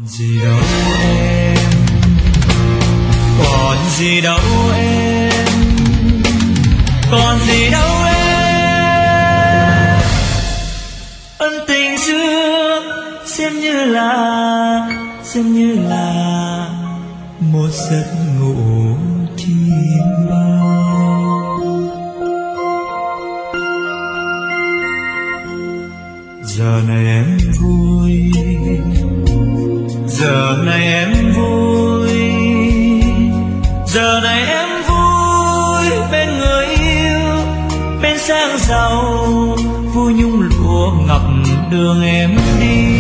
gì đâu em, còn gì đâu em, còn gì đâu em. Ân tình xưa xem như là một giấc ngủ chim bao. Giờ này em vui, giờ này em vui, giờ này em vui bên người yêu, bên sang giàu vui nhung lụa ngập đường em đi.